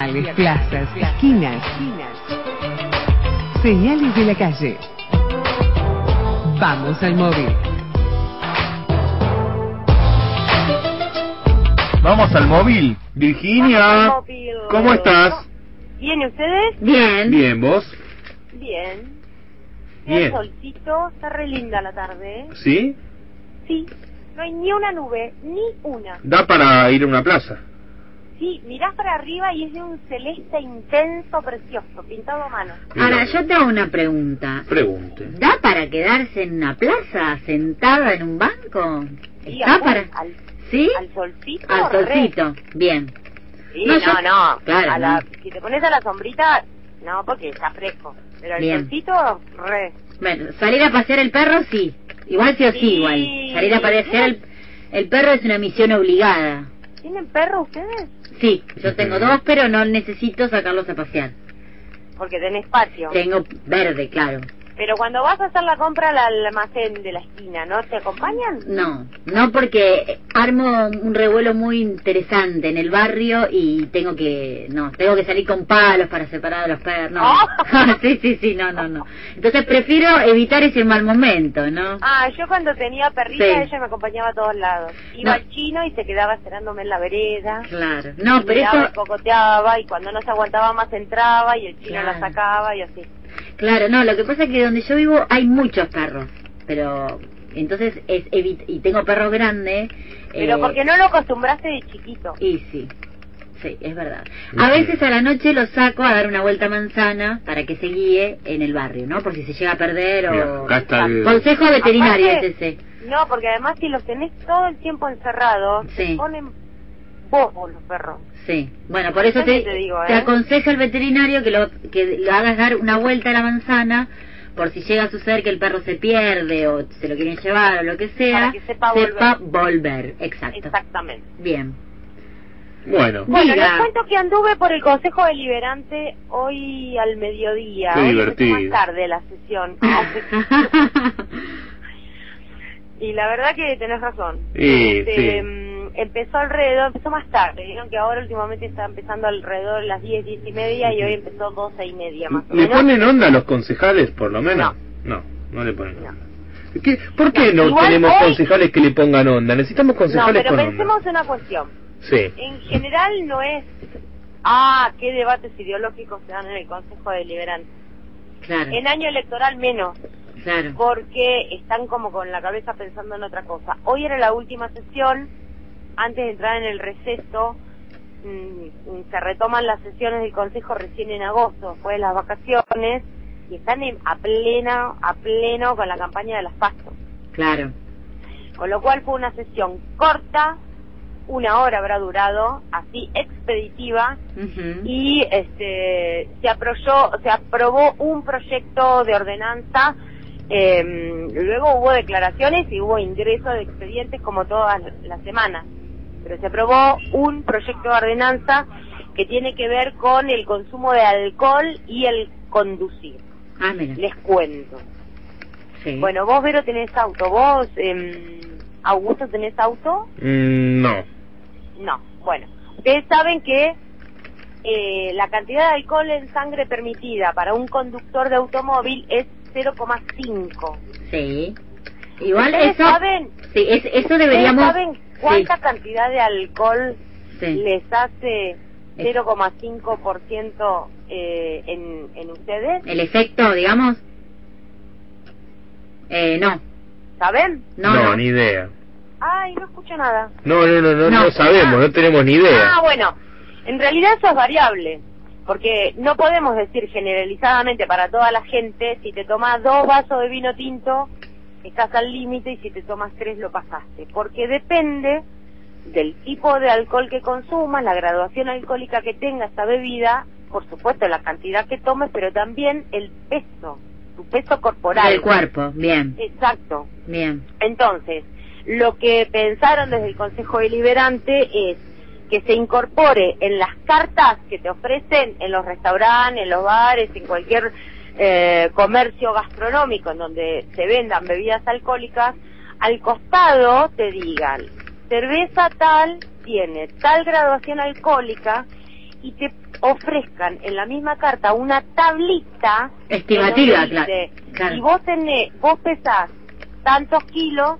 plazas, esquinas, señales de la calle. Vamos al móvil. Vamos al móvil. Virginia, ¿cómo estás? ¿Bien, y ustedes? Bien. Bien, ¿vos? Bien. Bien. El solcito, está re linda la tarde, ¿eh? ¿Sí? Sí, no hay ni una nube, ni una. Da para ir a una plaza. Sí, mirás para arriba y es de un celeste intenso, precioso, pintado a mano. Ahora, yo te hago una pregunta. Pregunte. ¿Da para quedarse en una plaza, sentada en un banco? Sí, ¿Está para...? ¿Sí? Al solcito. Al solcito, bien. Sí, No, no. Claro. Si te pones a la sombrita, no, porque está fresco. Pero al Bien. solcito, re. Bueno, salir a pasear el perro, sí. Igual sí o sí, Sí. igual. Salir a pasear el perro es una misión obligada. ¿Tienen perro ustedes? Sí, yo tengo dos, pero no necesito sacarlos a pasear. Porque tenés patio. Tengo verde, claro. Pero cuando vas a hacer la compra al almacén de la esquina, ¿no te acompañan? No porque armo un revuelo muy interesante en el barrio y tengo que salir con palos para separar a los perros. No. Oh. Sí, no. Entonces prefiero evitar ese mal momento, ¿no? Ah, yo cuando tenía perrita, Sí. ella me acompañaba a todos lados. Iba No. al chino y se quedaba esperándome en la vereda. Claro. No, Y pero miraba eso... y cocoteaba, y cuando no se aguantaba más entraba y el chino Claro. la sacaba y así. Claro, no, lo que pasa es que donde yo vivo hay muchos perros, pero entonces y tengo perros grandes. Pero porque no lo acostumbraste de chiquito. Y sí, es verdad. A veces a la noche lo saco a dar una vuelta a manzana para que se guíe en el barrio, ¿no? Por si se llega a perder Mira, o... acá está el... Consejo veterinario Aparte, es ese. No, porque además si los tenés todo el tiempo encerrados, Sí. se ponen bobos los perros. Sí, bueno, por eso También te digo, te aconseja el veterinario que lo hagas dar una vuelta a la manzana por si llega a suceder que el perro se pierde o se lo quieren llevar o lo que sea, Para que sepa volver. Exacto. Exactamente. Bien. Bueno. Bueno, Diga. les cuento que anduve por el Consejo Deliberante hoy al mediodía. Qué Hoy divertido. empezó más tarde la sesión. Y la verdad que tenés razón. Sí. Empezó más tarde. Vieron que ahora últimamente está empezando alrededor de las 10, 10 y media y hoy empezó 12 y media más o ¿Le menos. ponen onda a los concejales, por lo menos? No le ponen onda. ¿Por qué no Igual tenemos hoy- concejales que le pongan onda? Necesitamos No, concejales pero con pensemos onda. una cuestión. Sí. En general no es... qué debates ideológicos se dan en el Consejo Deliberante. Claro, En año electoral menos, claro. porque están como con la cabeza pensando en otra cosa. Hoy era la última sesión, antes de entrar en el receso, se retoman las sesiones del Consejo recién en agosto, después de las vacaciones, y están a pleno con la campaña de las PASO. Claro. Con lo cual fue una sesión corta, 1 hora habrá durado, así expeditiva, Ujú. y se aprobó un proyecto de ordenanza. Luego hubo declaraciones y hubo ingreso de expedientes como todas las semanas, pero se aprobó un proyecto de ordenanza que tiene que ver con el consumo de alcohol y el conducir. Mira. Les cuento. Sí. Bueno, vos, Vero, tenés auto. Vos, Augusto, ¿tenés auto? No. No. Bueno, ustedes saben que la cantidad de alcohol en sangre permitida para un conductor de automóvil es 0,5. Sí. Igual ¿Ustedes eso... saben? Sí, eso deberíamos... ¿Ustedes saben cuánta cantidad de alcohol Sí. les hace 0,5% en ustedes? ¿El efecto, digamos? No. ¿Saben? No, ni idea. Ay, no escucho nada. No sabemos, no tenemos ni idea. Bueno, en realidad eso es variable, porque no podemos decir generalizadamente para toda la gente, si te tomas 2 vasos de vino tinto, estás al límite, y si te tomas 3 lo pasaste, porque depende del tipo de alcohol que consumas, la graduación alcohólica que tenga esta bebida, por supuesto la cantidad que tomes, pero también el peso, tu peso corporal. Del cuerpo, bien. Exacto. Bien. Entonces, lo que pensaron desde el Consejo Deliberante es que se incorpore en las cartas que te ofrecen en los restaurantes, en los bares, en cualquier comercio gastronómico en donde se vendan bebidas alcohólicas, al costado te digan, cerveza tal tiene tal graduación alcohólica, y te ofrezcan en la misma carta una tablita estimativa, que nos dice, claro. si vos pesás tantos kilos,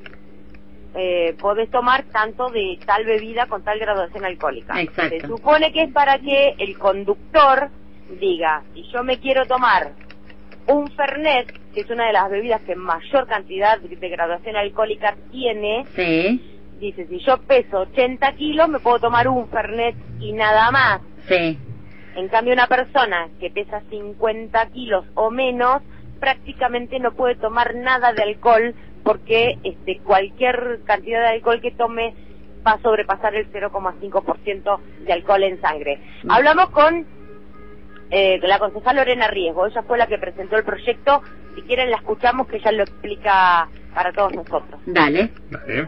podés tomar tanto de tal bebida con tal graduación alcohólica. Exacto. Se supone que es para que el conductor diga, si yo me quiero tomar un Fernet, que es una de las bebidas que mayor cantidad de graduación alcohólica tiene, Sí. dice, si yo peso 80 kilos, me puedo tomar un Fernet y nada más. Sí. En cambio, una persona que pesa 50 kilos o menos, prácticamente no puede tomar nada de alcohol, porque cualquier cantidad de alcohol que tome va a sobrepasar el 0,5% de alcohol en sangre. Hablamos con la concejal Lorena Riesgo, ella fue la que presentó el proyecto. Si quieren la escuchamos, que ella lo explica para todos nosotros. Dale. Dale.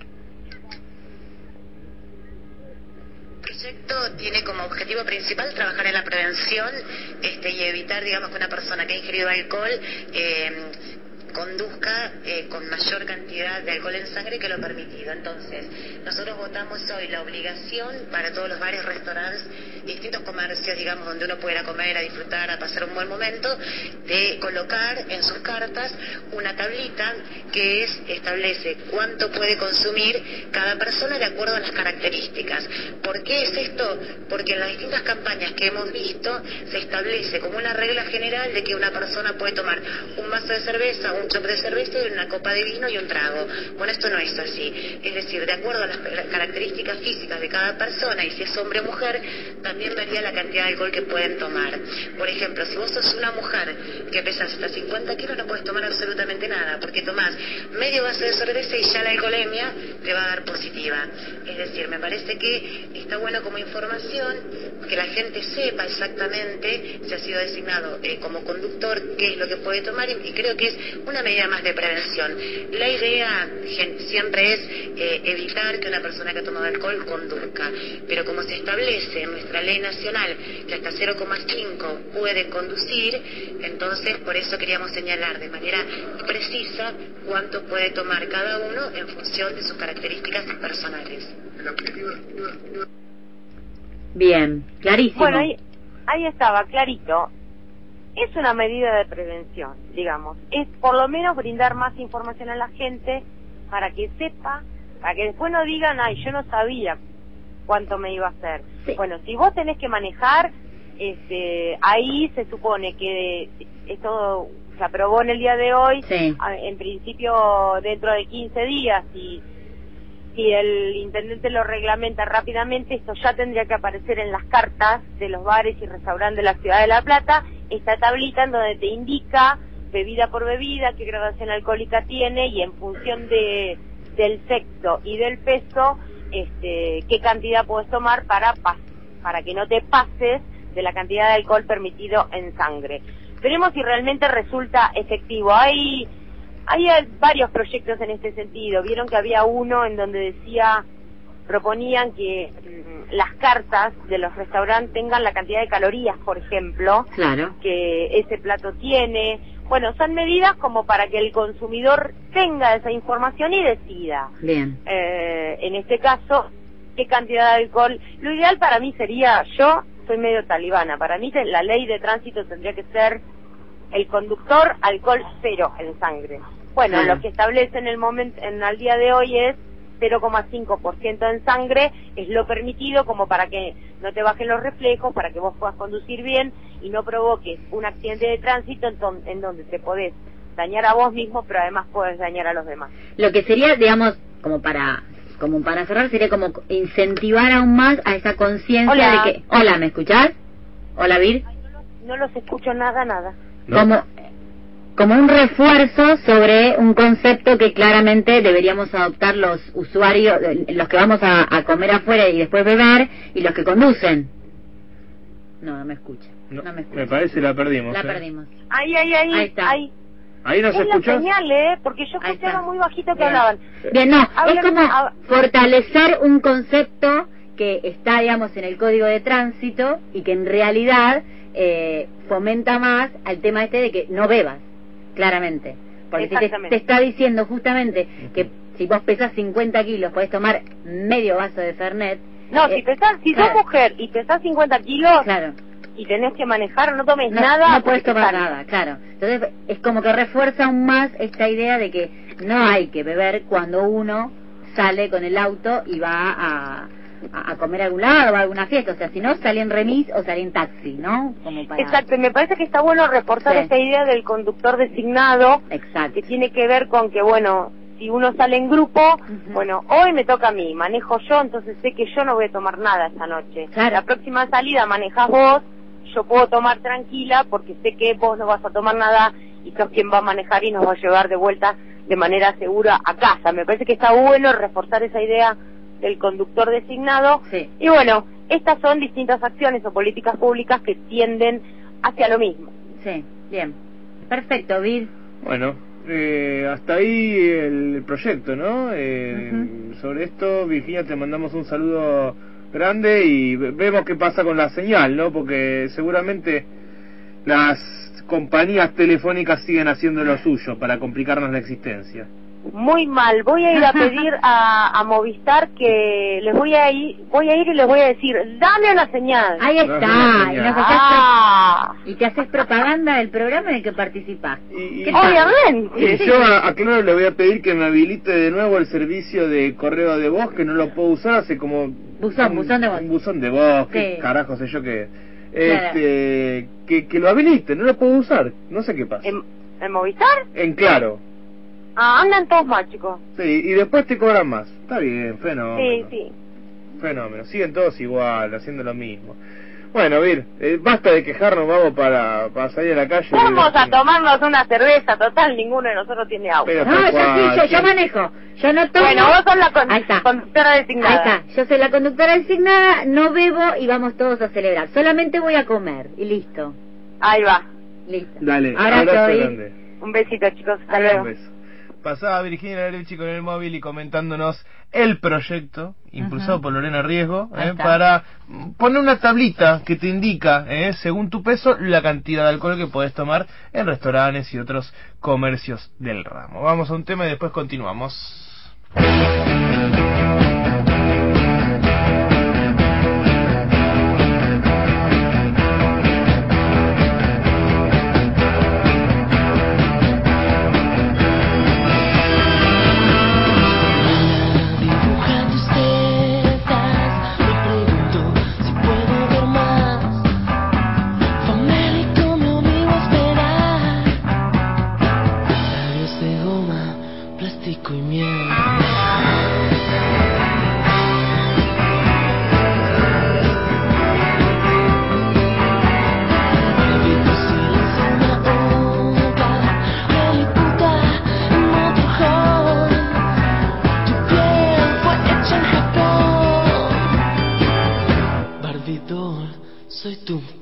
El proyecto tiene como objetivo principal trabajar en la prevención y evitar, digamos, que una persona que ha ingerido alcohol conduzca con mayor cantidad de alcohol en sangre que lo permitido. Entonces, nosotros votamos hoy la obligación para todos los bares, restaurantes, distintos comercios, digamos, donde uno pueda comer, a disfrutar, a pasar un buen momento, de colocar en sus cartas una tablita que establece cuánto puede consumir cada persona de acuerdo a las características. ¿Por qué es esto? Porque en las distintas campañas que hemos visto se establece como una regla general de que una persona puede tomar un vaso de cerveza, un shot de cerveza y una copa de vino y un trago. Bueno, esto no es así. Es decir, de acuerdo a las características físicas de cada persona, y si es hombre o mujer, también varía la cantidad de alcohol que pueden tomar. Por ejemplo, si vos sos una mujer que pesas hasta 50 kilos, no puedes tomar absolutamente nada, porque tomás medio vaso de cerveza y ya la alcoholemia te va a dar positiva. Es decir, me parece que está bueno como información que la gente sepa exactamente si ha sido designado como conductor qué es lo que puede tomar, y creo que es una medida más de prevención. La idea siempre es evitar que una persona que ha tomado alcohol conduzca, pero como se establece en nuestra ley nacional que hasta 0,5 puede conducir, entonces por eso queríamos señalar de manera precisa cuánto puede tomar cada uno en función de sus características personales. Bien, clarísimo. Bueno, ahí estaba, clarito. Es una medida de prevención, digamos. Es por lo menos brindar más información a la gente para que sepa, para que después no digan, ay, yo no sabía cuánto me iba a hacer. Sí. Bueno, si vos tenés que manejar, ahí se supone que esto se aprobó en el día de hoy, Sí. En principio dentro de 15 días, y si el intendente lo reglamenta rápidamente, esto ya tendría que aparecer en las cartas de los bares y restaurantes de la Ciudad de La Plata, esta tablita en donde te indica bebida por bebida qué graduación alcohólica tiene, y en función del sexo y del peso qué cantidad puedes tomar para que no te pases de la cantidad de alcohol permitido en sangre. Veremos si realmente resulta efectivo. Hay varios proyectos en este sentido. Vieron que había uno en donde proponían que las cartas de los restaurantes tengan la cantidad de calorías, por ejemplo, Claro. que ese plato tiene. Bueno, son medidas como para que el consumidor tenga esa información y decida. Bien. En este caso, qué cantidad de alcohol. Lo ideal para mí sería, yo soy medio talibana, para mí la ley de tránsito tendría que ser el conductor, alcohol cero en sangre. Bueno, Claro. lo que establece en el momento, al día de hoy es 0,5% en sangre, es lo permitido como para que no te bajen los reflejos, para que vos puedas conducir bien y no provoques un accidente de tránsito en donde te podés dañar a vos mismo, pero además podés dañar a los demás. Lo que sería, digamos, como para cerrar, sería como incentivar aún más a esa conciencia Hola. de que... Hola, ¿me escuchás? Hola, Vir. No los escucho nada. ¿No? Como un refuerzo sobre un concepto que claramente deberíamos adoptar los usuarios, los que vamos a comer afuera y después beber, y los que conducen. No me escucha. No me escucha. Me parece la perdimos. La perdimos. Ahí está. Ahí nos es la escuchás. señal, porque yo Ahí escuchaba está. muy bajito que Bien. hablaban. Bien, no, Hablan- es como hab- fortalecer un concepto que está, digamos, en el Código de Tránsito y que en realidad fomenta más al tema de que no bebas, claramente. Porque si Exactamente. te está diciendo justamente que si vos pesas 50 kilos podés tomar medio vaso de Fernet, No, si sos mujer y pesás 50 kilos claro, y tenés que manejar, no tomes no, nada. no puedes tomar nada, claro. Entonces es como que refuerza aún más esta idea de que no hay que beber cuando uno sale con el auto y va a comer a algún lado o a alguna fiesta. O sea, si no, salí en remis o salí en taxi, ¿no? Como para... Exacto, y me parece que está bueno reportar Sí. esta idea del conductor designado, Exacto. que tiene que ver con que, bueno, si uno sale en grupo, bueno, hoy me toca a mí, manejo yo, entonces sé que yo no voy a tomar nada esta noche. Claro. La próxima salida manejas vos, yo puedo tomar tranquila porque sé que vos no vas a tomar nada y sos quien va a manejar y nos va a llevar de vuelta de manera segura a casa. Me parece que está bueno reforzar esa idea del conductor designado. Sí. Y bueno, estas son distintas acciones o políticas públicas que tienden hacia lo mismo. Sí, bien. Perfecto, Vir. Bueno, hasta ahí el proyecto, ¿no? Sobre esto, Virginia, te mandamos un saludo grande y vemos qué pasa con la señal, ¿no? Porque seguramente las compañías telefónicas siguen haciendo lo suyo para complicarnos la existencia. Muy mal, voy a ir a pedir a Movistar que les voy a ir y les voy a decir, dame una señal. Ahí No es está. una Y, señal. y te haces propaganda del programa en el que participás. Y Obviamente. yo a Claro le voy a pedir que me habilite de nuevo el servicio de correo de voz, que no lo puedo usar hace como... Buzón de voz. Un buzón de voz, qué Sí. carajo sé yo qué. Claro. Que lo habilite, no lo puedo usar, no sé qué pasa. ¿En Movistar? En Claro. Andan todos mal, chicos. Sí, y después te cobran más. Está bien, Sí, fenómeno. sí. Fenómeno, siguen todos igual, haciendo lo mismo. Bueno, Vir, basta de quejarnos, vamos para salir a la calle. Vamos a tomarnos una cerveza, total, ninguno de nosotros tiene auto. Pero No, tal yo cual, sí, yo sí. manejo. Yo no tomo. Bueno, vos sos la Ahí está. conductora designada. Ahí está, yo soy la conductora designada, no bebo y vamos todos a celebrar. Solamente voy a comer y listo. Ahí va. Listo. Dale, Ahora abrazo estoy. grande. Un besito, chicos. Hasta Adiós. luego. Un beso. Pasaba Virginia Lareucci con el móvil y comentándonos el proyecto impulsado por Lorena Riesgo Ahí está. para poner una tablita que te indica, según tu peso, la cantidad de alcohol que podés tomar en restaurantes y otros comercios del ramo. Vamos a un tema y después continuamos. Soy tú.